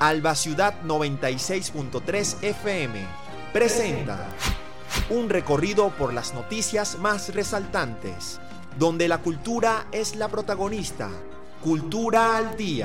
Alba Ciudad 96.3 FM presenta un recorrido por las noticias más resaltantes, donde la cultura es la protagonista. Cultura al Día.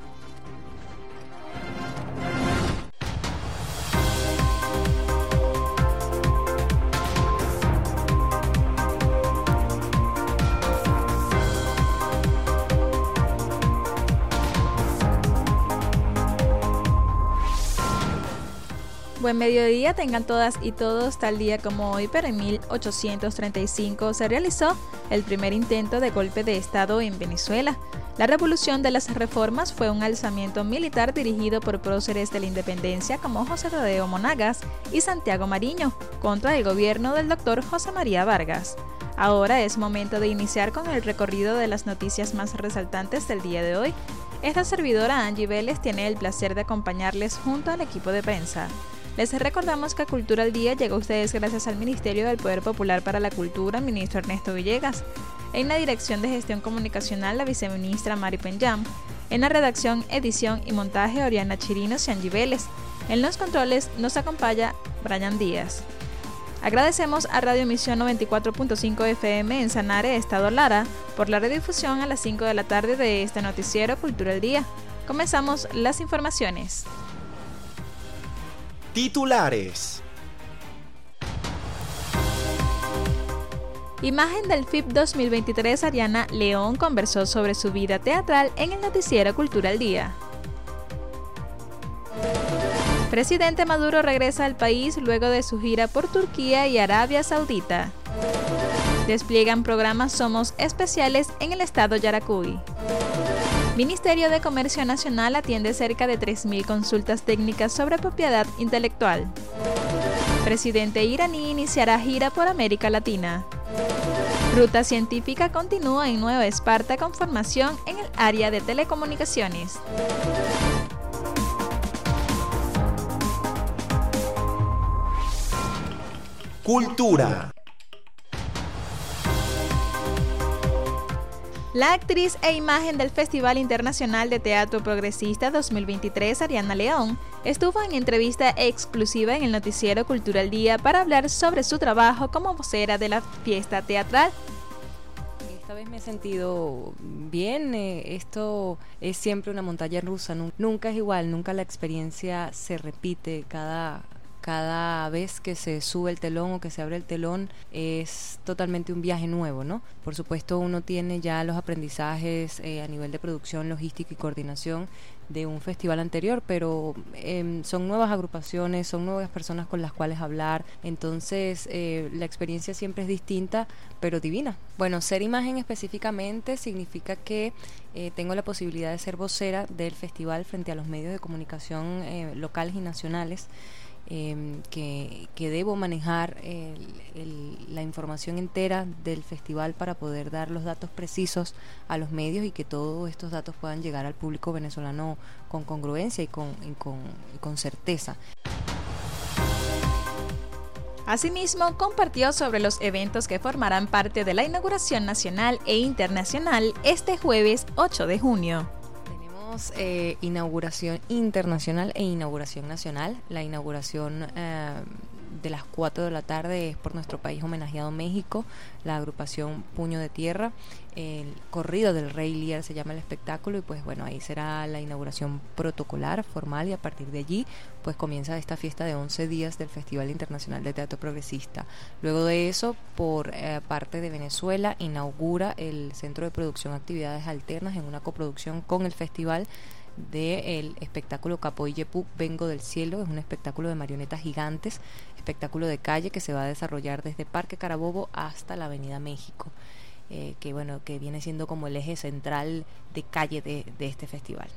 Buen mediodía tengan todas y todos, tal día como hoy, pero en 1835 se realizó el primer intento de golpe de Estado en Venezuela. La Revolución de las Reformas fue un alzamiento militar dirigido por próceres de la independencia como José Tadeo Monagas y Santiago Mariño contra el gobierno del doctor José María Vargas. Ahora es momento de iniciar con el recorrido de las noticias más resaltantes del día de hoy. Esta servidora Angie Vélez tiene el placer de acompañarles junto al equipo de prensa. Les recordamos que Cultura al Día llega a ustedes gracias al Ministerio del Poder Popular para la Cultura, ministro Ernesto Villegas. En la Dirección de Gestión Comunicacional, la viceministra Mari Penyam. En la redacción, edición y montaje, Oriana Chirinos y Angie Vélez. En los controles nos acompaña Brian Díaz. Agradecemos a Radio Misión 94.5 FM en Sanare, Estado Lara, por la redifusión a las 5 de la tarde de este noticiero Cultura al Día. Comenzamos las informaciones. Titulares. Imagen del FIP 2023, Ariana León conversó sobre su vida teatral en el noticiero Cultura al Día. Presidente Maduro regresa al país luego de su gira por Turquía y Arabia Saudita. Despliegan programas Somos Especiales en el estado Yaracuy. Ministerio de Comercio Nacional atiende cerca de 3.000 consultas técnicas sobre propiedad intelectual. Presidente iraní iniciará gira por América Latina. Ruta científica continúa en Nueva Esparta con formación en el área de telecomunicaciones. Cultura. La actriz e imagen del Festival Internacional de Teatro Progresista 2023, Ariana León, estuvo en entrevista exclusiva en el noticiero Cultura al Día para hablar sobre su trabajo como vocera de la fiesta teatral. Esta vez me he sentido bien, esto es siempre una montaña rusa, nunca es igual, nunca la experiencia se repite, cada vez que se sube el telón o que se abre el telón es totalmente un viaje nuevo, ¿no? Por supuesto uno tiene ya los aprendizajes a nivel de producción, logística y coordinación de un festival anterior, pero son nuevas agrupaciones, son nuevas personas con las cuales hablar, entonces la experiencia siempre es distinta, pero divina. Bueno, ser imagen específicamente significa que tengo la posibilidad de ser vocera del festival frente a los medios de comunicación locales y nacionales, que debo manejar la información entera del festival para poder dar los datos precisos a los medios y que todos estos datos puedan llegar al público venezolano con congruencia y con certeza. Asimismo, compartió sobre los eventos que formarán parte de la inauguración nacional e internacional este jueves 8 de junio. Inauguración internacional e inauguración nacional. La inauguración de las 4 de la tarde es por nuestro país homenajeado México, la agrupación Puño de Tierra. El corrido del Rey Lear se llama el espectáculo y pues bueno, ahí será la inauguración protocolar, formal, y a partir de allí pues comienza esta fiesta de 11 días del Festival Internacional de Teatro Progresista. Luego de eso, por parte de Venezuela, inaugura el Centro de Producción Actividades Alternas en una coproducción con el festival del espectáculo Capoy Yepú, Vengo del Cielo. Es un espectáculo de marionetas gigantes, espectáculo de calle que se va a desarrollar desde Parque Carabobo hasta la Avenida México, que viene siendo como el eje central de calle de este festival.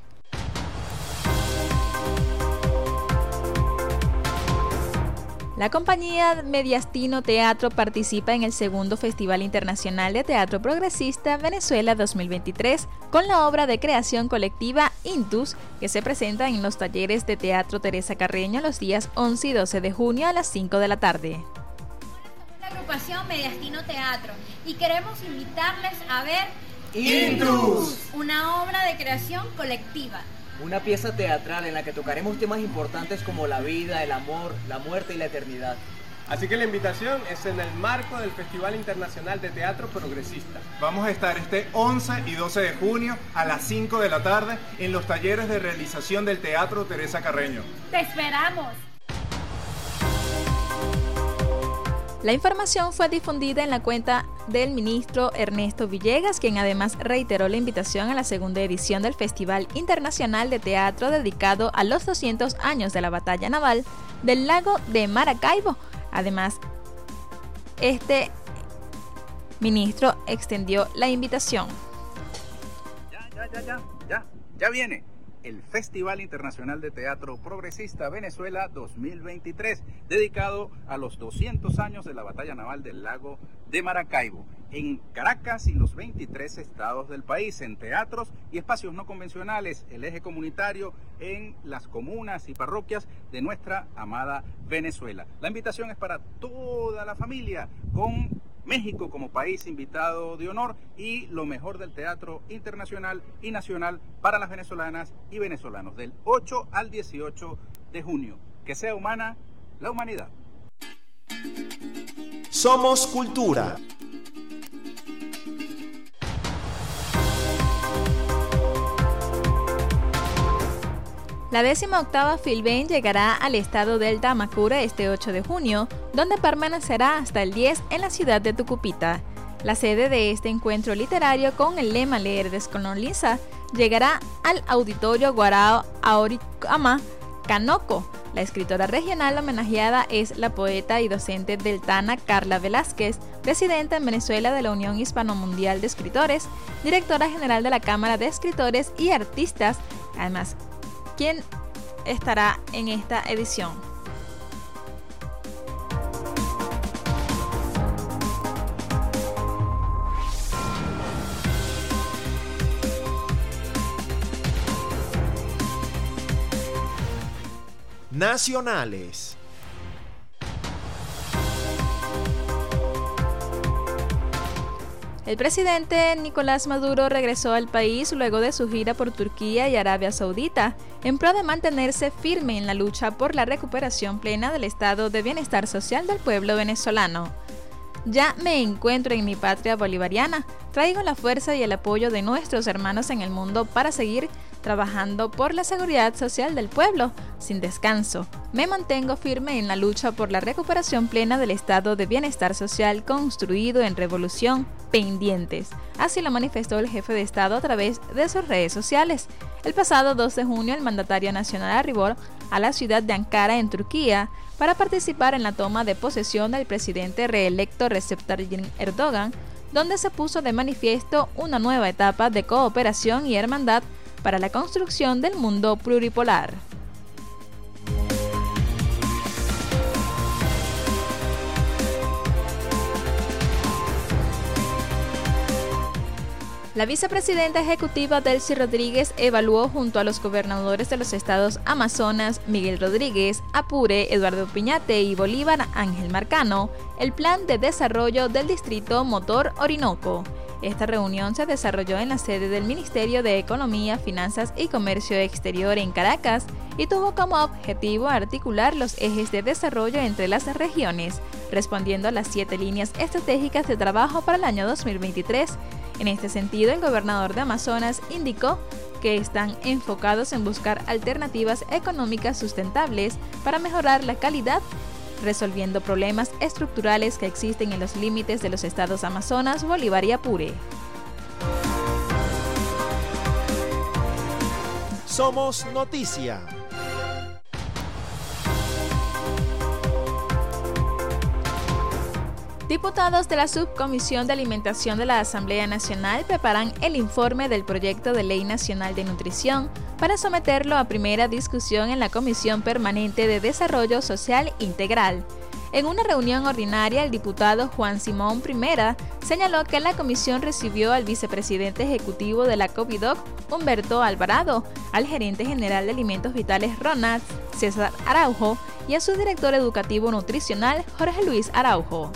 La compañía Mediastino Teatro participa en el segundo Festival Internacional de Teatro Progresista Venezuela 2023 con la obra de creación colectiva Intus, que se presenta en los talleres de Teatro Teresa Carreño los días 11 y 12 de junio a las 5 de la tarde. Somos la agrupación Mediastino Teatro y queremos invitarles a ver Intus, una obra de creación colectiva. una pieza teatral en la que tocaremos temas importantes como la vida, el amor, la muerte y la eternidad. Así que la invitación es en el marco del Festival Internacional de Teatro Progresista. Vamos a estar este 11 y 12 de junio a las 5 de la tarde en los talleres de realización del Teatro Teresa Carreño. ¡Te esperamos! La información fue difundida en la cuenta del ministro Ernesto Villegas, quien además reiteró la invitación a la segunda edición del Festival Internacional de Teatro dedicado a los 200 años de la batalla naval del lago de Maracaibo. Además, este ministro extendió la invitación. Ya viene el Festival Internacional de Teatro Progresista Venezuela 2023, dedicado a los 200 años de la batalla naval del lago de Maracaibo, en Caracas y los 23 estados del país, en teatros y espacios no convencionales, el eje comunitario en las comunas y parroquias de nuestra amada Venezuela. La invitación es para toda la familia, con México como país invitado de honor y lo mejor del teatro internacional y nacional para las venezolanas y venezolanos, del 8 al 18 de junio. Que sea humana la humanidad. Somos cultura. La 18ª Filben llegará al estado del Tamacura este 8 de junio, donde permanecerá hasta el 10 en la ciudad de Tucupita. La sede de este encuentro literario, con el lema Leer descoloniza, llegará al Auditorio Guarao Auricama Canoco. La escritora regional homenajeada es la poeta y docente del Tana Carla Velázquez, presidenta en Venezuela de la Unión Hispano-Mundial de Escritores, directora general de la Cámara de Escritores y Artistas, además, quien estará en esta edición. Nacionales. El presidente Nicolás Maduro regresó al país luego de su gira por Turquía y Arabia Saudita, en pro de mantenerse firme en la lucha por la recuperación plena del estado de bienestar social del pueblo venezolano. Ya me encuentro en mi patria bolivariana, traigo la fuerza y el apoyo de nuestros hermanos en el mundo para seguir trabajando por la seguridad social del pueblo, sin descanso. Me mantengo firme en la lucha por la recuperación plena del estado de bienestar social construido en revolución, pendientes. Así lo manifestó el jefe de Estado a través de sus redes sociales. El pasado 2 de junio, el mandatario nacional arribó a la ciudad de Ankara, en Turquía, para participar en la toma de posesión del presidente reelecto Recep Tayyip Erdogan, donde se puso de manifiesto una nueva etapa de cooperación y hermandad para la construcción del mundo pluripolar. La vicepresidenta ejecutiva Delcy Rodríguez evaluó junto a los gobernadores de los estados Amazonas, Miguel Rodríguez, Apure, Eduardo Piñate y Bolívar Ángel Marcano, el plan de desarrollo del distrito Motor Orinoco. Esta reunión se desarrolló en la sede del Ministerio de Economía, Finanzas y Comercio Exterior en Caracas y tuvo como objetivo articular los ejes de desarrollo entre las regiones, respondiendo a las 7 líneas estratégicas de trabajo para el año 2023. En este sentido, el gobernador de Amazonas indicó que están enfocados en buscar alternativas económicas sustentables para mejorar la calidad, resolviendo problemas estructurales que existen en los límites de los estados Amazonas, Bolívar y Apure. Somos noticia. Diputados de la Subcomisión de Alimentación de la Asamblea Nacional preparan el informe del proyecto de Ley Nacional de Nutrición para someterlo a primera discusión en la Comisión Permanente de Desarrollo Social Integral. En una reunión ordinaria, el diputado Juan Simón Primera señaló que la comisión recibió al vicepresidente ejecutivo de la COVIDOC, Humberto Alvarado, al gerente general de Alimentos Vitales RONAS, César Araujo, y a su director educativo nutricional, Jorge Luis Araujo.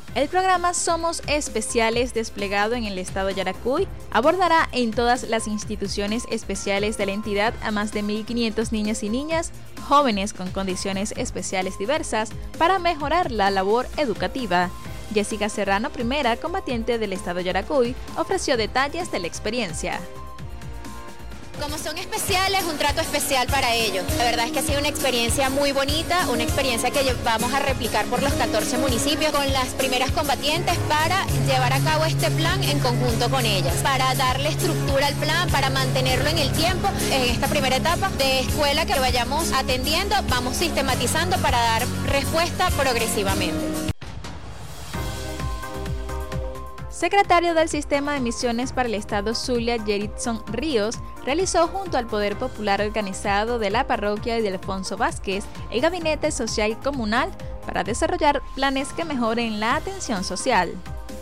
El programa Somos Especiales, desplegado en el estado Yaracuy, abordará en todas las instituciones especiales de la entidad a más de 1.500 niñas y niñas, jóvenes con condiciones especiales diversas, para mejorar la labor educativa. Jessica Serrano, primera combatiente del estado Yaracuy, ofreció detalles de la experiencia. Como son especiales, un trato especial para ellos. La verdad es que ha sido una experiencia muy bonita, una experiencia que vamos a replicar por los 14 municipios con las primeras combatientes para llevar a cabo este plan en conjunto con ellas, para darle estructura al plan, para mantenerlo en el tiempo. En esta primera etapa de escuela que vayamos atendiendo, vamos sistematizando para dar respuesta progresivamente. Secretario del Sistema de Misiones para el Estado Zulia, Yeritson Ríos, realizó junto al Poder Popular Organizado de la Parroquia de Alfonso Vázquez el Gabinete Social Comunal para desarrollar planes que mejoren la atención social.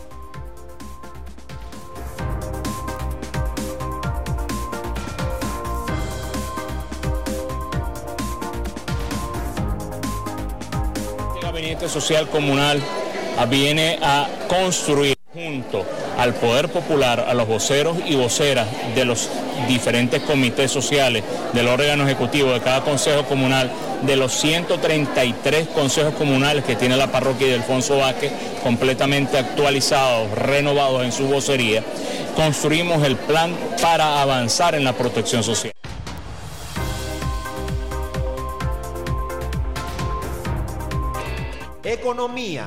El Gabinete Social Comunal viene a construir junto al Poder Popular, a los voceros y voceras de los diferentes comités sociales, del órgano ejecutivo de cada consejo comunal, de los 133 consejos comunales que tiene la parroquia de Alfonso Vázquez, completamente actualizados, renovados en su vocería, construimos el plan para avanzar en la protección social. Economía.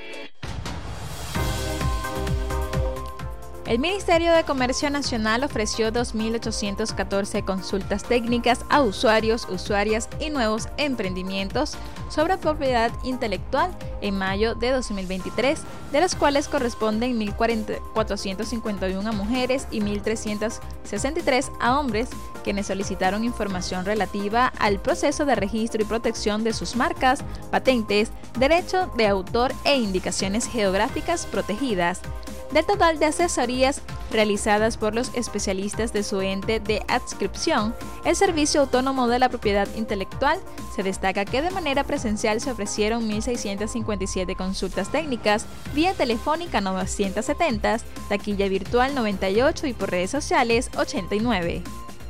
El Ministerio de Comercio Nacional ofreció 2.814 consultas técnicas a usuarios, usuarias y nuevos emprendimientos sobre propiedad intelectual en mayo de 2023, de las cuales corresponden 1.451 a mujeres y 1.363 a hombres, quienes solicitaron información relativa al proceso de registro y protección de sus marcas, patentes, derecho de autor e indicaciones geográficas protegidas. Del total de asesorías realizadas por los especialistas de su ente de adscripción, el Servicio Autónomo de la Propiedad Intelectual, se destaca que de manera presencial se ofrecieron 1.657 consultas técnicas, vía telefónica 970, taquilla virtual 98 y por redes sociales 89.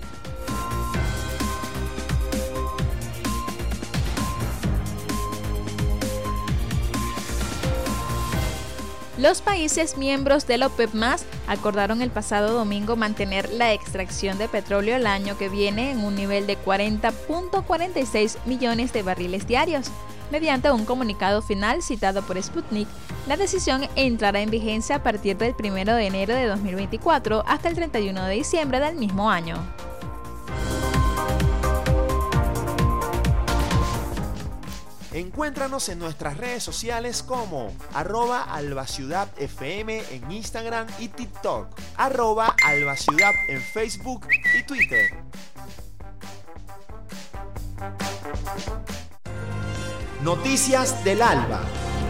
Los países miembros de la OPEP+ acordaron el pasado domingo mantener la extracción de petróleo el año que viene en un nivel de 40.46 millones de barriles diarios. Mediante un comunicado final citado por Sputnik, la decisión entrará en vigencia a partir del 1 de enero de 2024 hasta el 31 de diciembre del mismo año. Encuéntranos en nuestras redes sociales como @albaciudadfm en Instagram y TikTok, @albaciudad en Facebook y Twitter. Noticias del Alba.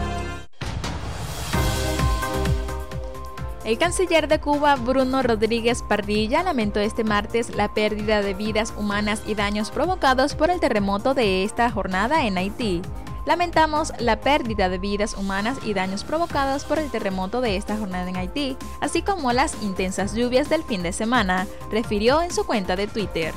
El canciller de Cuba, Bruno Rodríguez Parrilla, lamentó este martes la pérdida de vidas humanas y daños provocados por el terremoto de esta jornada en Haití. Lamentamos la pérdida de vidas humanas y daños provocados por el terremoto de esta jornada en Haití, así como las intensas lluvias del fin de semana, refirió en su cuenta de Twitter.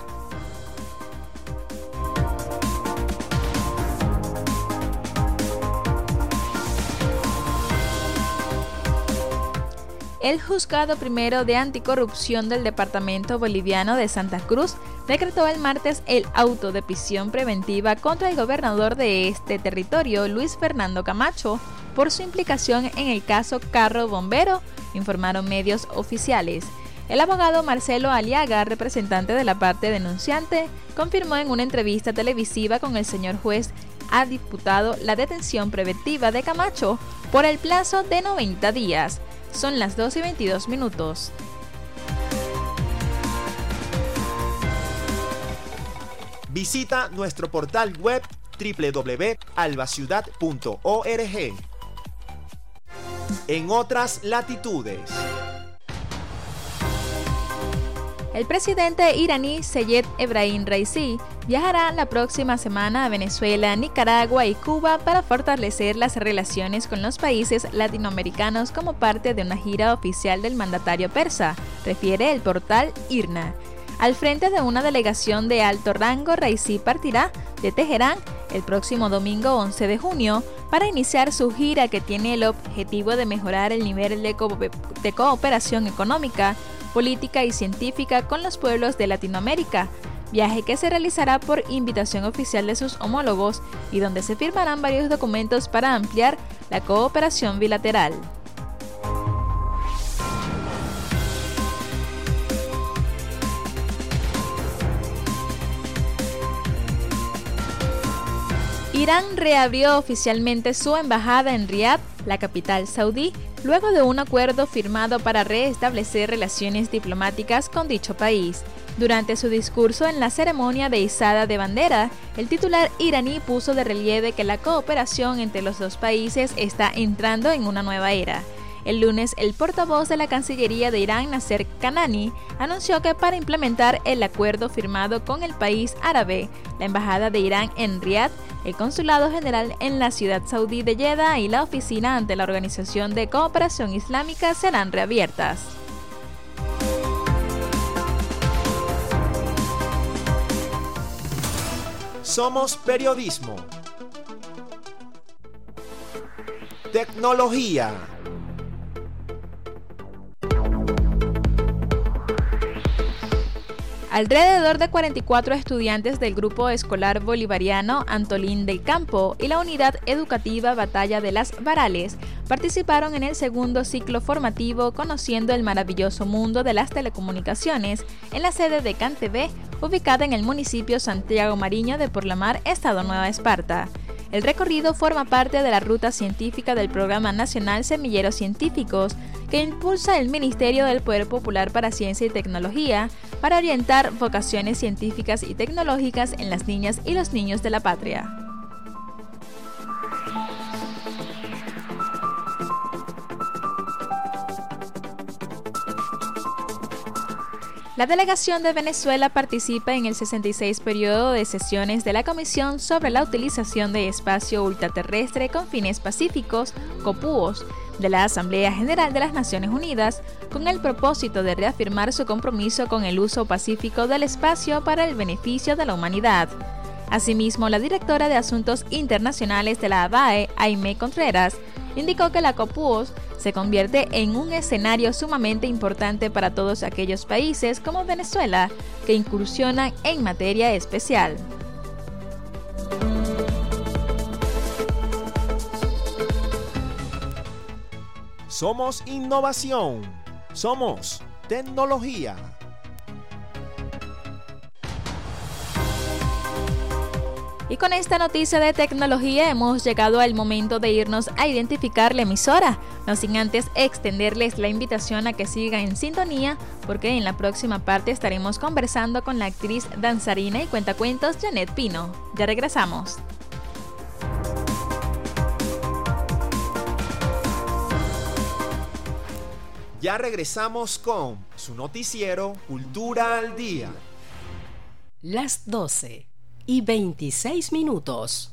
El Juzgado Primero de Anticorrupción del Departamento Boliviano de Santa Cruz decretó el martes el auto de prisión preventiva contra el gobernador de este territorio, Luis Fernando Camacho, por su implicación en el caso Carro Bombero, informaron medios oficiales. El abogado Marcelo Aliaga, representante de la parte denunciante, confirmó en una entrevista televisiva con el señor juez a diputado la detención preventiva de Camacho por el plazo de 90 días. Son las 2:22. Visita nuestro portal web www.albaciudad.org. En otras latitudes. El presidente iraní Seyed Ebrahim Raisi viajará la próxima semana a Venezuela, Nicaragua y Cuba para fortalecer las relaciones con los países latinoamericanos como parte de una gira oficial del mandatario persa, refiere el portal IRNA. Al frente de una delegación de alto rango, Raisi partirá de Teherán el próximo domingo 11 de junio para iniciar su gira que tiene el objetivo de mejorar el nivel de cooperación económica, política y científica con los pueblos de Latinoamérica, viaje que se realizará por invitación oficial de sus homólogos y donde se firmarán varios documentos para ampliar la cooperación bilateral. Irán reabrió oficialmente su embajada en Riad, la capital saudí, luego de un acuerdo firmado para restablecer relaciones diplomáticas con dicho país. Durante su discurso en la ceremonia de izada de bandera, el titular iraní puso de relieve que la cooperación entre los dos países está entrando en una nueva era. El lunes, el portavoz de la Cancillería de Irán, Nasser Kanani, anunció que para implementar el acuerdo firmado con el país árabe, la Embajada de Irán en Riad, el Consulado General en la ciudad saudí de Jeddah y la oficina ante la Organización de Cooperación Islámica serán reabiertas. Somos periodismo. Tecnología. Alrededor de 44 estudiantes del Grupo Escolar Bolivariano Antolín del Campo y la Unidad Educativa Batalla de las Varales participaron en el segundo ciclo formativo Conociendo el maravilloso mundo de las telecomunicaciones en la sede de CanTV, ubicada en el municipio Santiago Mariño de Porlamar, Estado Nueva Esparta. El recorrido forma parte de la ruta científica del Programa Nacional Semilleros Científicos, que impulsa el Ministerio del Poder Popular para Ciencia y Tecnología para orientar vocaciones científicas y tecnológicas en las niñas y los niños de la patria. La delegación de Venezuela participa en el 66 periodo de sesiones de la Comisión sobre la Utilización de Espacio Ultraterrestre con Fines Pacíficos, COPUOS, de la Asamblea General de las Naciones Unidas, con el propósito de reafirmar su compromiso con el uso pacífico del espacio para el beneficio de la humanidad. Asimismo, la directora de Asuntos Internacionales de la ABAE, Aimee Contreras, indicó que la COPUOS se convierte en un escenario sumamente importante para todos aquellos países como Venezuela que incursionan en materia especial. Somos innovación. Somos tecnología. Y con esta noticia de tecnología hemos llegado al momento de irnos a identificar la emisora, no sin antes extenderles la invitación a que sigan en sintonía, porque en la próxima parte estaremos conversando con la actriz, danzarina y cuentacuentos Janet Pino. Ya regresamos. Ya regresamos con su noticiero Cultura al Día. Las 12:26.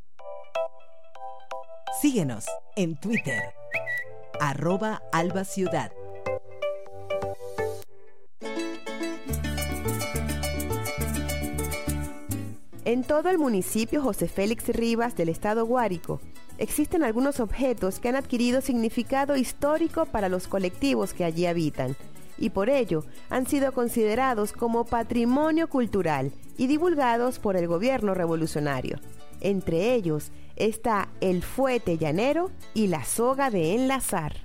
Síguenos en Twitter, @AlbaCiudad. En todo el municipio José Félix Rivas del estado Guárico, existen algunos objetos que han adquirido significado histórico para los colectivos que allí habitan, y por ello han sido considerados como patrimonio cultural y divulgados por el gobierno revolucionario. Entre ellos está el fuete llanero y la soga de enlazar.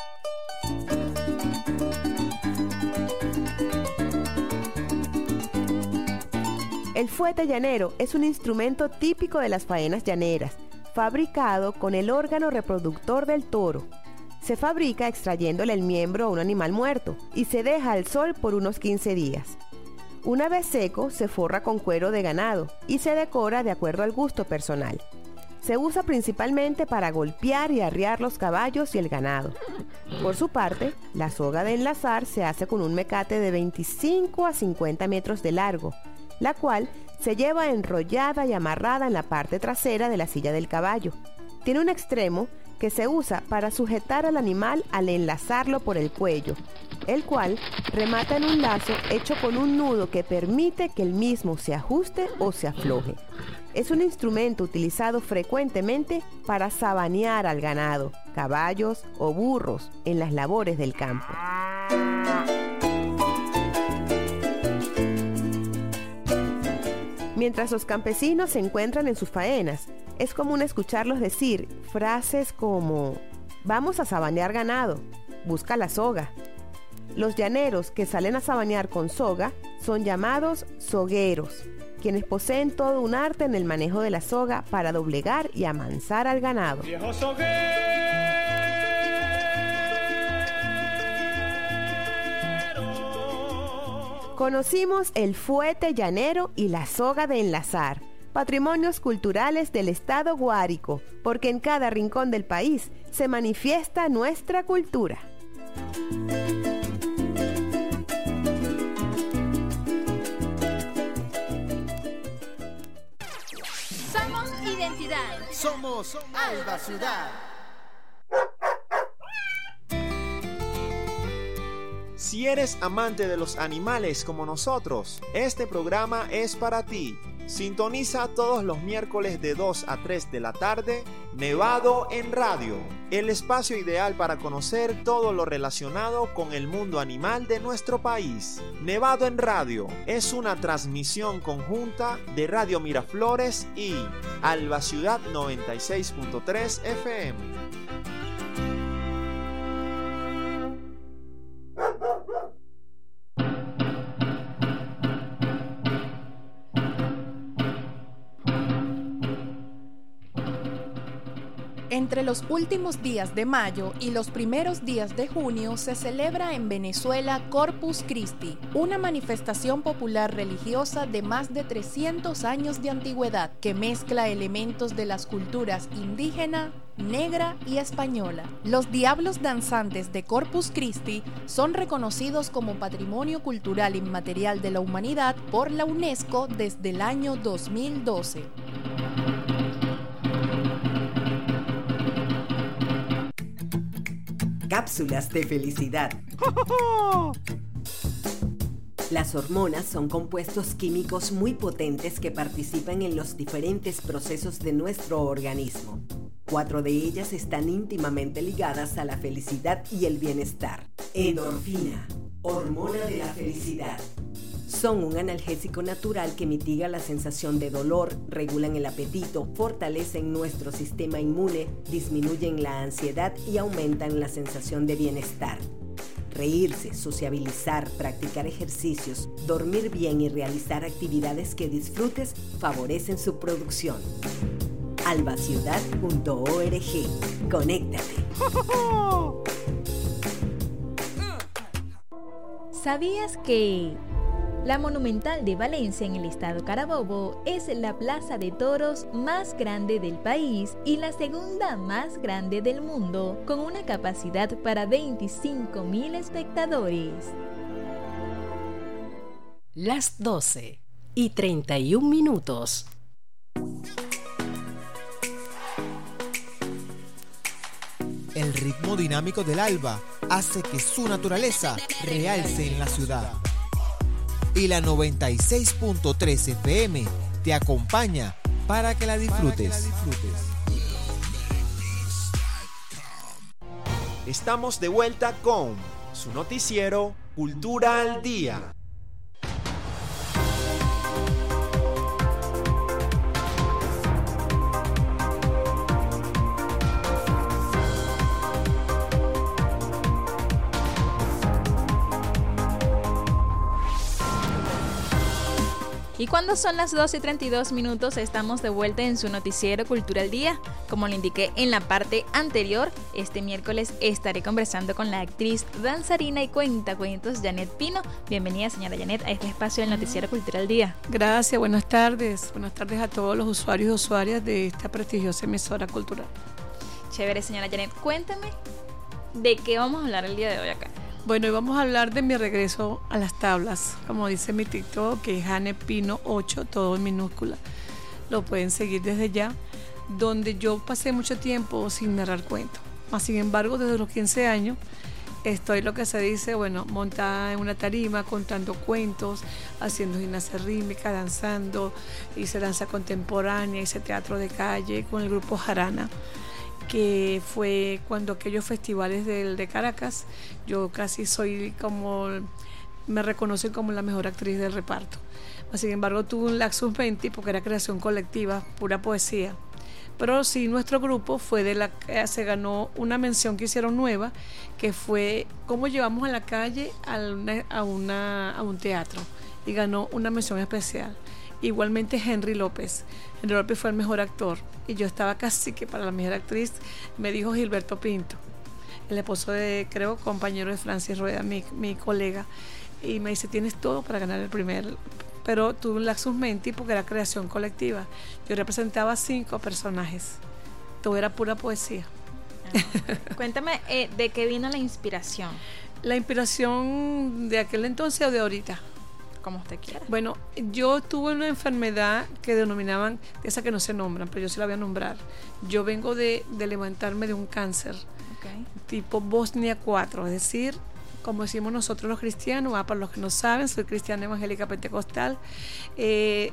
El fuete llanero es un instrumento típico de las faenas llaneras, fabricado con el órgano reproductor del toro. Se fabrica extrayéndole el miembro a un animal muerto y se deja al sol por unos 15 días. Una vez seco, se forra con cuero de ganado y se decora de acuerdo al gusto personal. Se usa principalmente para golpear y arriar los caballos y el ganado. Por su parte, la soga de enlazar se hace con un mecate de 25 a 50 metros de largo, la cual Se lleva enrollada y amarrada en la parte trasera de la silla del caballo. Tiene un extremo que se usa para sujetar al animal al enlazarlo por el cuello, el cual remata en un lazo hecho con un nudo que permite que el mismo se ajuste o se afloje. Es un instrumento utilizado frecuentemente para sabanear al ganado, caballos o burros en las labores del campo. Mientras los campesinos se encuentran en sus faenas, es común escucharlos decir frases como: vamos a sabanear ganado, busca la soga. Los llaneros que salen a sabanear con soga son llamados sogueros, quienes poseen todo un arte en el manejo de la soga para doblegar y amansar al ganado. ¡Viejo soguero! Conocimos el fuete llanero y la soga de enlazar, patrimonios culturales del estado Guárico, porque en cada rincón del país se manifiesta nuestra cultura. Somos identidad. Somos Alba Ciudad. Si eres amante de los animales como nosotros, este programa es para ti. Sintoniza todos los miércoles de 2 a 3 de la tarde, Nevado en Radio, el espacio ideal para conocer todo lo relacionado con el mundo animal de nuestro país. Nevado en Radio es una transmisión conjunta de Radio Miraflores y Alba Ciudad 96.3 FM. Entre los últimos días de mayo y los primeros días de junio se celebra en Venezuela Corpus Christi, una manifestación popular religiosa de más de 300 años de antigüedad que mezcla elementos de las culturas indígena, negra y española. Los diablos danzantes de Corpus Christi son reconocidos como Patrimonio Cultural Inmaterial de la Humanidad por la UNESCO desde el año 2012. Cápsulas de felicidad. Las hormonas son compuestos químicos muy potentes que participan en los diferentes procesos de nuestro organismo. 4 de ellas están íntimamente ligadas a la felicidad y el bienestar. Endorfina, hormona de la felicidad. Son un analgésico natural que mitiga la sensación de dolor, regulan el apetito, fortalecen nuestro sistema inmune, disminuyen la ansiedad y aumentan la sensación de bienestar. Reírse, sociabilizar, practicar ejercicios, dormir bien y realizar actividades que disfrutes favorecen su producción. albaciudad.org. Conéctate. ¿Sabías que la Monumental de Valencia en el estado Carabobo es la plaza de toros más grande del país y la segunda más grande del mundo, con una capacidad para 25.000 espectadores? Las 12:31. El ritmo dinámico del alba hace que su naturaleza realce en la ciudad. Y la 96.3 FM te acompaña para que la disfrutes. Estamos de vuelta con su noticiero Cultura al Día. Y cuando son las 12:32, estamos de vuelta en su noticiero Cultura al Día. Como le indiqué en la parte anterior, este miércoles estaré conversando con la actriz, danzarina y cuentacuentos Janet Pino. Bienvenida, señora Janet, a este espacio del noticiero Cultura al Día. Gracias, buenas tardes. Buenas tardes a todos los usuarios y usuarias de esta prestigiosa emisora cultural. Chévere, señora Janet. Cuéntame de qué vamos a hablar el día de hoy acá. Bueno, y vamos a hablar de mi regreso a las tablas, como dice mi TikTok, que es Jane Pino 8, todo en minúscula. Lo pueden seguir desde ya, donde yo pasé mucho tiempo sin narrar cuentos. Mas, sin embargo, desde los 15 años estoy, lo que se dice, bueno, montada en una tarima contando cuentos, haciendo gimnasia rítmica, danzando, hice danza contemporánea, hice teatro de calle con el grupo Jarana, que fue cuando aquellos festivales de Caracas, yo casi soy como, me reconocen como la mejor actriz del reparto. Sin embargo, tuve un lapsus menti porque era creación colectiva, pura poesía. Pero sí, nuestro grupo fue se ganó una mención que hicieron nueva, que fue cómo llevamos a la calle a un teatro, y ganó una mención especial. Igualmente Henry López fue el mejor actor, y yo estaba casi que para la mejor actriz, me dijo Gilberto Pinto, el esposo de, creo, compañero de Francis Rueda, mi colega, y me dice, tienes todo para ganar el primer. Pero tuve un lapsus menti porque era creación colectiva. Yo representaba 5 personajes. Todo era pura poesía. Cuéntame, ¿de qué vino la inspiración? La inspiración de aquel entonces o de ahorita. Como usted quiera. Bueno, yo tuve una enfermedad que denominaban, de esas que no se nombran, pero yo sí la voy a nombrar. Yo vengo de levantarme de un cáncer, tipo Bosnia 4, es decir, como decimos nosotros los cristianos, para los que no saben, soy cristiana evangélica pentecostal, me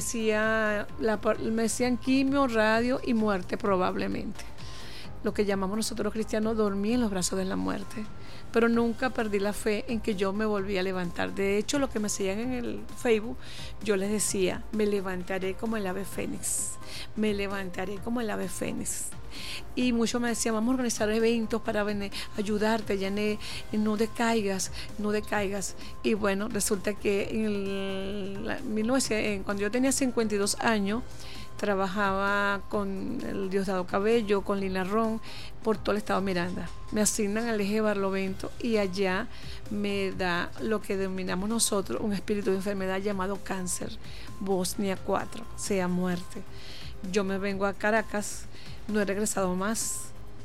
decían quimio, radio y muerte probablemente. Lo que llamamos nosotros los cristianos, dormí en los brazos de la muerte, pero nunca perdí la fe en que yo me volví a levantar. De hecho, lo que me seguían en el Facebook, yo les decía, me levantaré como el ave fénix, me levantaré como el ave fénix. Y muchos me decían, vamos a organizar eventos para ayudarte, Yané, no decaigas. Y bueno, resulta que cuando yo tenía 52 años, trabajaba con el Diosdado Cabello, con Lina Ron, por todo el estado Miranda. Me asignan al eje Barlovento y allá me da lo que denominamos nosotros un espíritu de enfermedad llamado cáncer, Bosnia 4, sea muerte. Yo me vengo a Caracas, no he regresado más,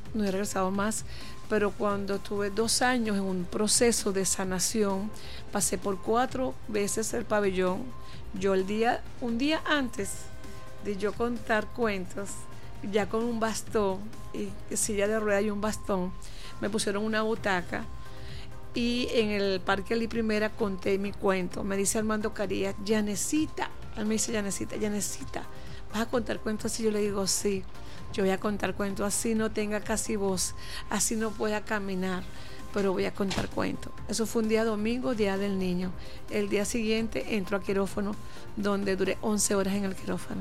pero cuando estuve 2 años en un proceso de sanación, pasé por 4 veces el pabellón. Yo un día antes de yo contar cuentos, ya con un bastón, y silla de ruedas y un bastón, me pusieron una butaca, y en el Parque Ali Primera conté mi cuento. Me dice Armando Carías, Yanecita, él me dice Yanecita, ¿vas a contar cuentos así? Yo le digo, sí, yo voy a contar cuentos así, no tenga casi voz, así no pueda caminar, pero voy a contar cuentos. Eso fue un día domingo, Día del Niño. El día siguiente entro a quirófano, donde duré 11 horas en el quirófano.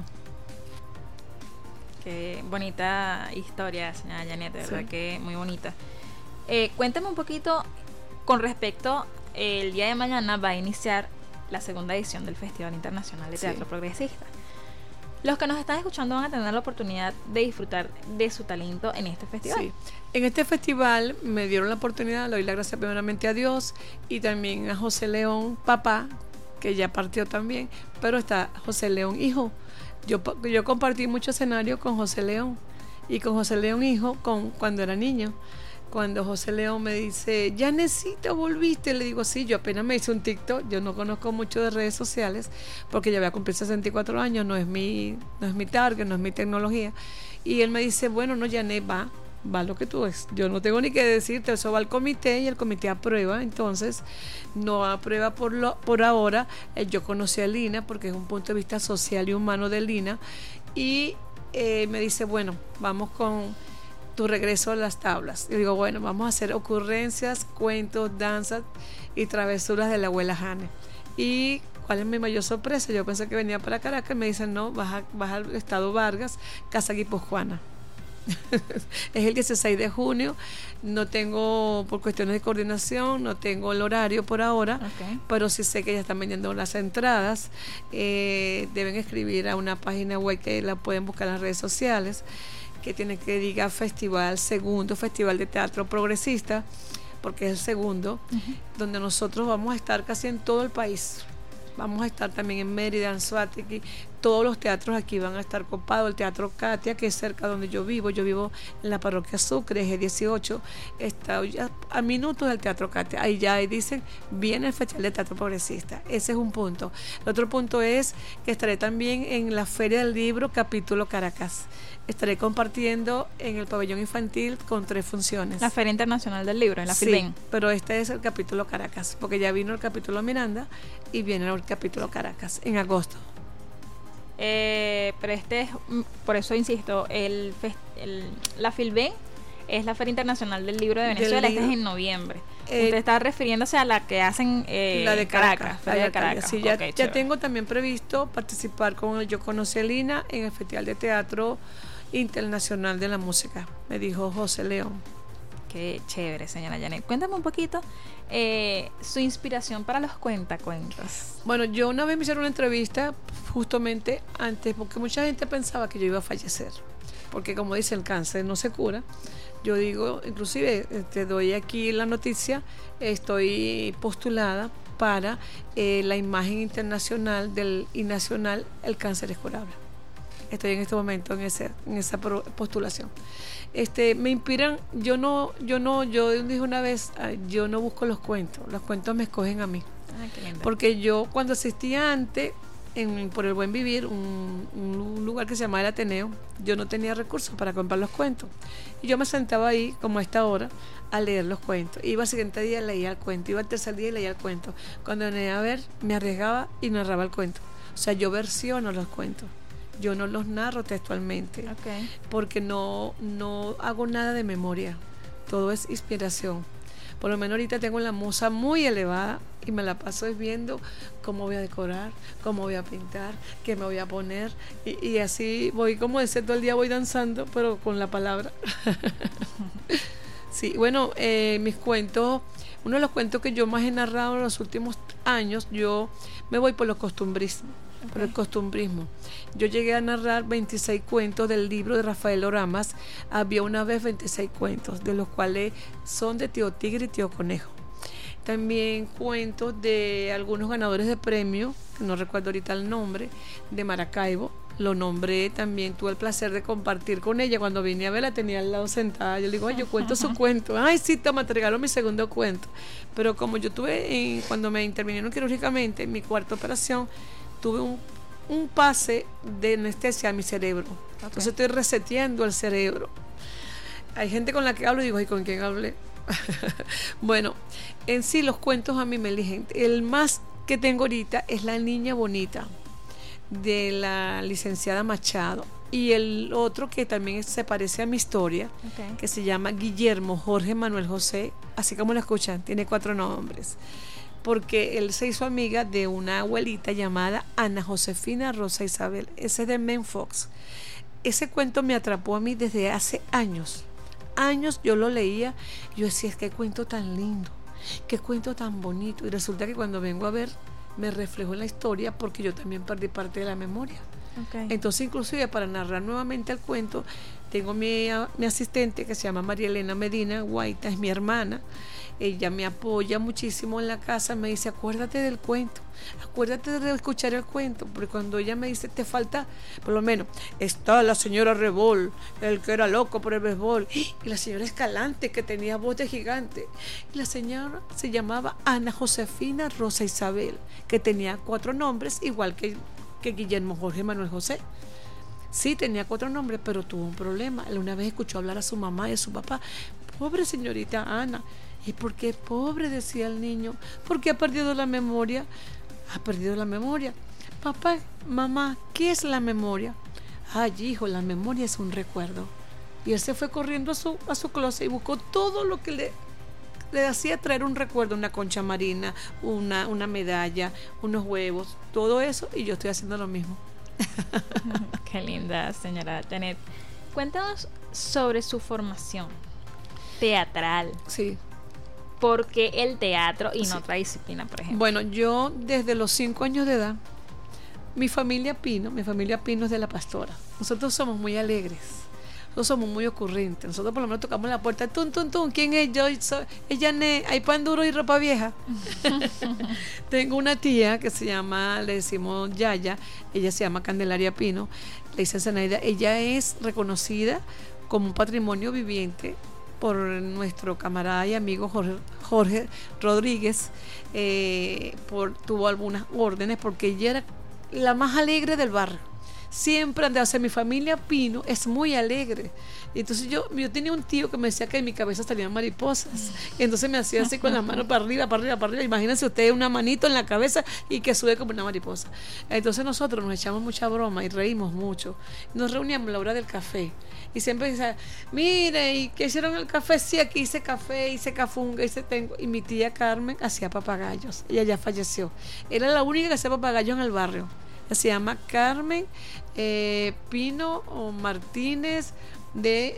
Qué bonita historia, señora Janet, de verdad que muy bonita. Cuéntame un poquito con respecto, el día de mañana va a iniciar la segunda edición del Festival Internacional de Teatro Progresista. Los que nos están escuchando van a tener la oportunidad de disfrutar de su talento en este festival. Sí. En este festival me dieron la oportunidad, le doy la gracia primeramente a Dios y también a José León, papá, que ya partió también, pero está José León, hijo. Yo compartí mucho escenario con José León, y con José León, hijo, cuando era niño. Cuando José León me dice, Yanecita, volviste, le digo, sí, yo apenas me hice un TikTok, yo no conozco mucho de redes sociales, porque ya voy a cumplir 64 años, no es mi target, no es mi tecnología. Y él me dice, bueno, no, Yané, va lo que tú ves. Yo no tengo ni que decirte, eso va al comité y el comité aprueba. Entonces, no aprueba por ahora. Yo conocí a Lina porque es un punto de vista social y humano de Lina. Y me dice, bueno, vamos con tu regreso a las tablas. Y digo, bueno, vamos a hacer ocurrencias, cuentos, danzas y travesuras de la abuela Jane. Y ¿cuál es mi mayor sorpresa? Yo pensé que venía para Caracas y me dicen, no, vas al estado Vargas, Casa Guipuzcoana. Es el 16 de junio. No tengo, por cuestiones de coordinación, no tengo el horario por ahora, pero sí sé que ya están vendiendo las entradas. Deben escribir a una página web que la pueden buscar en las redes sociales, que tiene que diga segundo Festival de Teatro Progresista, porque es el segundo, donde nosotros vamos a estar casi en todo el país. Vamos a estar también en Mérida, en Anzoátegui, todos los teatros aquí van a estar copados. El Teatro Katia, que es cerca donde yo vivo en la parroquia Sucre, eje 18, está ya a minutos del Teatro Katia. Ahí ya dicen, viene el Festival de Teatro Progresista. Ese es un punto. El otro punto es que estaré también en la Feria del Libro Capítulo Caracas. Estaré compartiendo en el pabellón infantil con 3 funciones. La Feria Internacional del Libro, en la sí, Filben. pero este es el capítulo Caracas, porque ya vino el capítulo Miranda y viene el capítulo Caracas en agosto. Pero por eso insisto, la Filben es la Feria Internacional del Libro de Venezuela. Este es en noviembre. Usted está refiriéndose a la que hacen la de Caracas, Feria de Caracas. Sí, ya tengo también previsto participar con Yo Conocí a Lina en el Festival de Teatro Internacional de la Música, me dijo José León. Qué chévere, señora Janet. Cuéntame un poquito su inspiración para los cuentacuentos. Bueno, yo una vez me hicieron una entrevista justamente antes, porque mucha gente pensaba que yo iba a fallecer, porque como dice, el cáncer no se cura. Yo digo, inclusive te doy aquí la noticia, estoy postulada para la imagen internacional y nacional, el cáncer es curable. Estoy en este momento en esa postulación. Me inspiran, yo dije una vez, yo no busco los cuentos me escogen a mí. Qué lindo. Porque yo cuando asistía antes, por el Buen Vivir, un lugar que se llama el Ateneo, yo no tenía recursos para comprar los cuentos. Y yo me sentaba ahí, como a esta hora, a leer los cuentos. Iba al siguiente día y leía el cuento, iba al tercer día y leía el cuento. Cuando venía a ver, me arriesgaba y narraba el cuento. O sea, yo versiono los cuentos. Yo no los narro textualmente, porque no hago nada de memoria, todo es inspiración. Por lo menos ahorita tengo la musa muy elevada y me la paso viendo cómo voy a decorar, cómo voy a pintar, qué me voy a poner, y así voy, como decía, todo el día voy danzando, pero con la palabra. Sí, bueno, mis cuentos, uno de los cuentos que yo más he narrado en los últimos años, yo me voy por los costumbrismos. Por el costumbrismo. Yo llegué a narrar 26 cuentos del libro de Rafael Oramas. Había una vez 26 cuentos, de los cuales son de Tío Tigre y Tío Conejo. También cuentos de algunos ganadores de premio, que no recuerdo ahorita el nombre, de Maracaibo. Lo nombré también, tuve el placer de compartir con ella. Cuando vine a verla tenía al lado sentada. Yo le digo, ay, yo cuento su cuento. Ay, sí, toma, te regalo mi segundo cuento. Pero como yo tuve, cuando me intervinieron quirúrgicamente, en mi cuarta operación, tuve un pase de anestesia a mi cerebro. Entonces estoy reseteando el cerebro. Hay gente con la que hablo y digo, ¿y con quién hablé? Bueno, en sí los cuentos a mí me eligen. El más que tengo ahorita es La Niña Bonita, de la licenciada Machado. Y el otro que también se parece a mi historia, que se llama Guillermo Jorge Manuel José, así como lo escuchan, tiene 4 nombres. Porque él se hizo amiga de una abuelita llamada Ana Josefina Rosa Isabel. Ese es de Men Fox. Ese cuento me atrapó a mí desde hace años. Yo lo leía y yo decía, es que cuento tan lindo, qué cuento tan bonito. Y resulta que cuando vengo a ver, me reflejo en la historia, porque yo también perdí parte de la memoria. Entonces, inclusive para narrar nuevamente el cuento, tengo mi asistente que se llama María Elena Medina Guaita, es mi hermana. Ella me apoya muchísimo en la casa, me dice, acuérdate del cuento, acuérdate de escuchar el cuento, porque cuando ella me dice, te falta, por lo menos, está la señora Rebol, el que era loco por el béisbol, y la señora Escalante, que tenía voz de gigante, y la señora se llamaba Ana Josefina Rosa Isabel, que tenía 4 nombres, igual que Guillermo Jorge Manuel José. Sí, tenía 4 nombres, pero tuvo un problema. Una vez escuchó hablar a su mamá y a su papá, pobre señorita Ana. ¿Y por qué pobre? Decía el niño. ¿Por qué ha perdido la memoria? Ha perdido la memoria. Papá, mamá, ¿qué es la memoria? Ay, hijo, la memoria es un recuerdo. Y él se fue corriendo a su closet y buscó todo lo que le hacía traer un recuerdo, una concha marina, una medalla, unos huevos, todo eso, y yo estoy haciendo lo mismo. Qué linda, señora Janet. Cuéntanos sobre su formación teatral. Sí. ¿Por qué el teatro y no otra disciplina, por ejemplo? Bueno, yo desde los 5 años de edad, mi familia Pino es de La Pastora. Nosotros somos muy alegres. nosotros somos muy ocurrentes. Nosotros por lo menos tocamos la puerta, tum, tum, tum, ¿quién es? Yo soy, es Janet, hay pan duro y ropa vieja. Tengo una tía que se llama, le decimos Yaya, ella se llama Candelaria Pino, le dicen Zenaida, ella es reconocida como un patrimonio viviente por nuestro camarada y amigo Jorge Rodríguez, tuvo algunas órdenes porque ella era la más alegre del barrio. Siempre andaba, o sea, mi familia Pino es muy alegre. Y entonces yo tenía un tío que me decía que en mi cabeza salían mariposas. Y entonces me hacía así con las manos para arriba, para arriba, para arriba. Imagínense ustedes una manito en la cabeza y que sube como una mariposa. Entonces nosotros nos echamos mucha broma y reímos mucho. Nos reuníamos a la hora del café. Y siempre decía, mire, ¿y qué hicieron el café? Sí, aquí hice café, hice cafunga, hice tengo. Y mi tía Carmen hacía papagayos. Ella ya falleció. Era la única que hacía papagayos en el barrio. Ella se llama Carmen Pino o Martínez de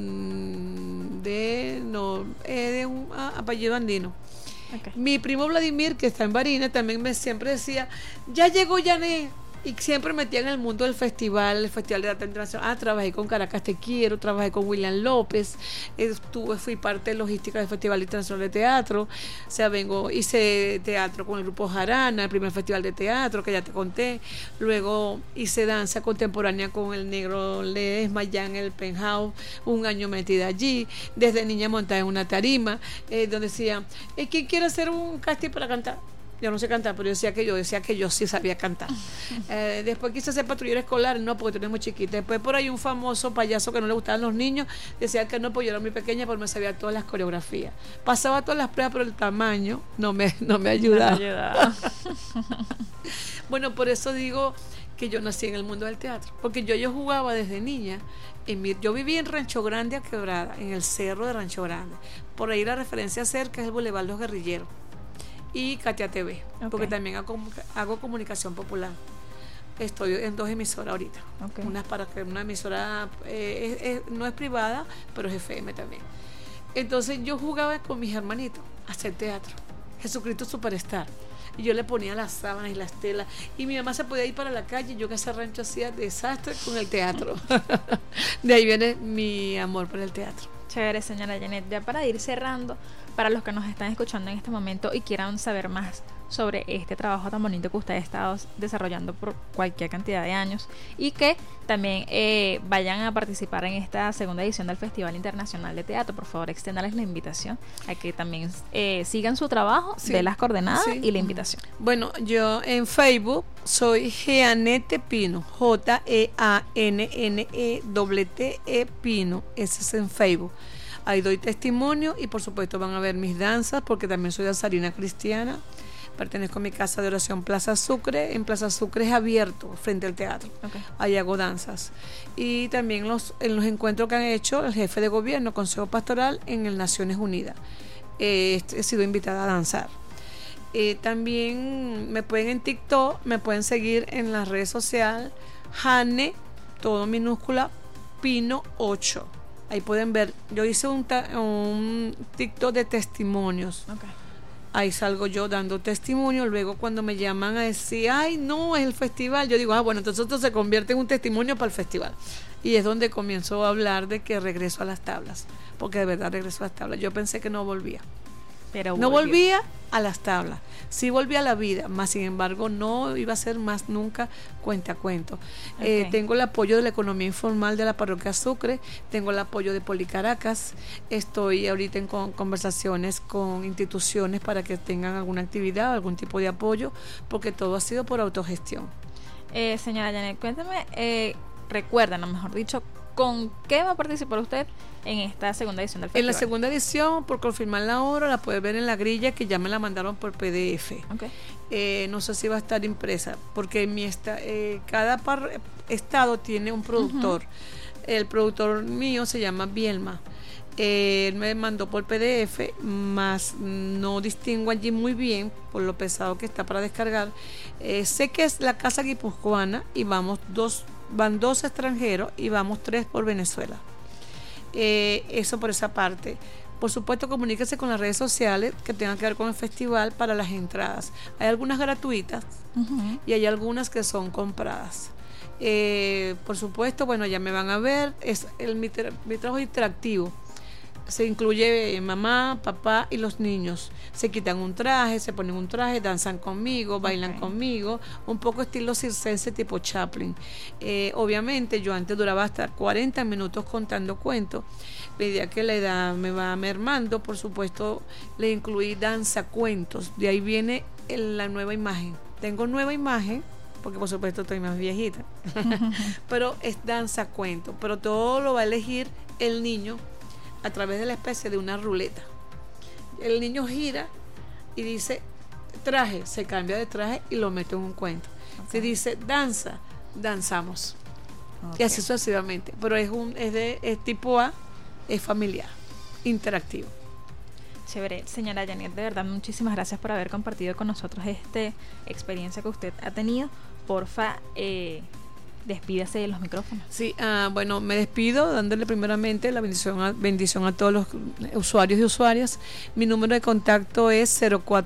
un apellido andino. Okay. Mi primo Vladimir, que está en Barinas, también siempre decía, ya llegó Janet. Y siempre metía en el mundo del festival, el Festival de Arte Internacional. Trabajé con Caracas Te Quiero, trabajé con William López, fui parte logística del Festival Internacional de Teatro. O sea, hice teatro con el grupo Jarana, el primer festival de teatro que ya te conté. Luego hice danza contemporánea con el Negro Ledesma ya en el Penthouse, un año metida allí. Desde niña montada en una tarima, donde decía, ¿quién quiere hacer un casting para cantar? Yo no sé cantar, pero yo decía que yo sí sabía cantar. Después quise hacer patrullera escolar, no, porque tenía muy chiquita. Después por ahí un famoso payaso que no le gustaban los niños, decía que no, pues yo era muy pequeña, porque me sabía todas las coreografías. Pasaba todas las pruebas, pero el tamaño no me ayudaba. Bueno, por eso digo que yo nací en el mundo del teatro, porque yo jugaba desde niña. Yo viví en Rancho Grande a Quebrada, en el cerro de Rancho Grande. Por ahí la referencia cerca es el Boulevard Los Guerrilleros. Y Katia TV, okay, porque también hago comunicación popular. Estoy en 2 emisoras ahorita. Okay. Una emisora no es privada, pero es FM también. Entonces yo jugaba con mis hermanitos a hacer teatro. Jesucristo Superstar. Y yo le ponía las sábanas y las telas. Y mi mamá se podía ir para la calle. Yo que ese rancho hacía desastre con el teatro. De ahí viene mi amor por el teatro. Chévere, señora Janet. Ya para ir cerrando, para los que nos están escuchando en este momento y quieran saber más sobre este trabajo tan bonito que usted ha estado desarrollando por cualquier cantidad de años y que también vayan a participar en esta segunda edición del Festival Internacional de Teatro, por favor extiéndales la invitación a que también sigan su trabajo, sí, de las coordenadas, sí, y la invitación. Bueno, yo en Facebook soy Jeanette Pino, JEANNETE Pino, ese es en Facebook. Ahí doy testimonio y por supuesto van a ver mis danzas, porque también soy danzarina cristiana. Pertenezco a mi casa de oración Plaza Sucre. En Plaza Sucre es abierto frente al teatro. Okay. Ahí hago danzas. Y también en los encuentros que han hecho el jefe de gobierno, Consejo Pastoral en el Naciones Unidas. He sido invitada a danzar. También me pueden en TikTok, me pueden seguir en las redes sociales, Jane, todo minúscula, Pino 8. Ahí pueden ver, yo hice un TikTok de testimonios. Okay. Ahí salgo yo dando testimonio. Luego cuando me llaman a decir, ay no, es el festival, yo digo, bueno, entonces esto se convierte en un testimonio para el festival. Y es donde comienzo a hablar de que regreso a las tablas, porque de verdad regreso a las tablas. Yo pensé que no volvía. Pero no volvía a las tablas, sí volvía a la vida, más sin embargo no iba a ser más nunca cuentacuento. Okay. Tengo el apoyo de la economía informal de la parroquia Sucre, tengo el apoyo de Policaracas, estoy ahorita en conversaciones con instituciones para que tengan alguna actividad, algún tipo de apoyo, porque todo ha sido por autogestión. Señora Janet, cuéntame, recuerdan, mejor dicho, ¿con qué va a participar usted en esta segunda edición del festival? En la segunda edición, por confirmar la hora, la puede ver en la grilla que ya me la mandaron por PDF. Okay. No sé si va a estar impresa, porque cada estado tiene un productor. Uh-huh. El productor mío se llama Bielma. Él me mandó por PDF, más no distingo allí muy bien por lo pesado que está para descargar. Sé que es la Casa Guipuzcoana y van 2 extranjeros y vamos 3 por Venezuela. Eso por esa parte. Por supuesto, comuníquese con las redes sociales que tengan que ver con el festival para las entradas. Hay algunas gratuitas, uh-huh, y hay algunas que son compradas. Por supuesto, bueno, ya me van a ver, mi trabajo es interactivo. Se incluye mamá, papá y los niños. Se quitan un traje, se ponen un traje, danzan conmigo, bailan conmigo, un poco estilo circense tipo Chaplin. Obviamente yo antes duraba hasta 40 minutos contando cuentos. A medida que la edad me va mermando, por supuesto le incluí danzacuentos. De ahí viene la nueva imagen. Tengo nueva imagen, porque por supuesto estoy más viejita, pero es danzacuentos. Pero todo lo va a elegir el niño a través de la especie de una ruleta. El niño gira y dice traje, se cambia de traje y lo mete en un cuento. Si dice danza, danzamos. Y así sucesivamente. Pero es tipo A, es familiar, interactivo. Chévere, señora Janet, de verdad muchísimas gracias por haber compartido con nosotros esta experiencia que usted ha tenido. Porfa, despídase de los micrófonos. Sí, bueno, me despido dándole primeramente la bendición a todos los usuarios y usuarias. Mi número de contacto es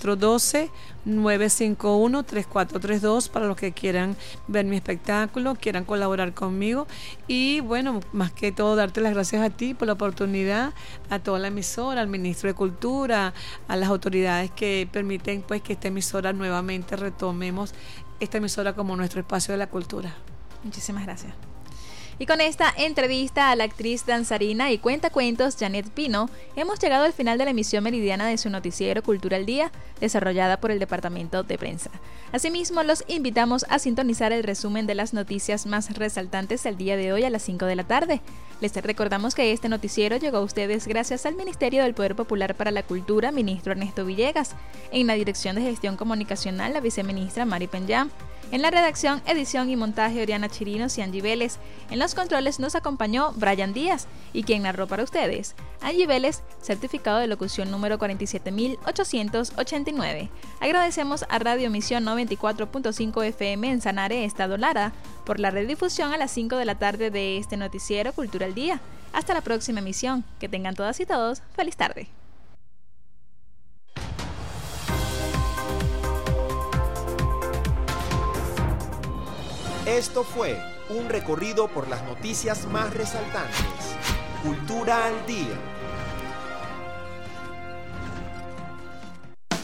0412-951-3432 para los que quieran ver mi espectáculo, quieran colaborar conmigo. Y bueno, más que todo, darte las gracias a ti por la oportunidad, a toda la emisora, al ministro de Cultura, a las autoridades que permiten pues que esta emisora nuevamente retomemos esta emisora como nuestro espacio de la cultura. Muchísimas gracias. Y con esta entrevista a la actriz, danzarina y cuentacuentos Janet Pino, hemos llegado al final de la emisión meridiana de su noticiero Cultura al Día, desarrollada por el Departamento de Prensa. Asimismo, los invitamos a sintonizar el resumen de las noticias más resaltantes del día de hoy a las 5 de la tarde. Les recordamos que este noticiero llegó a ustedes gracias al Ministerio del Poder Popular para la Cultura, ministro Ernesto Villegas. En la Dirección de Gestión Comunicacional, la viceministra Mari Penyam. En la redacción, edición y montaje, Oriana Chirinos y Angie Vélez. En los controles nos acompañó Brian Díaz. Y quien narró para ustedes, Angie Vélez, certificado de locución número 47889. Agradecemos a Radio Misión 94.5 FM en Sanare, Estado Lara, por la redifusión a las 5 de la tarde de este noticiero Cultura al Día. Hasta la próxima emisión. Que tengan todas y todos feliz tarde. Esto fue un recorrido por las noticias más resaltantes. Cultura al Día.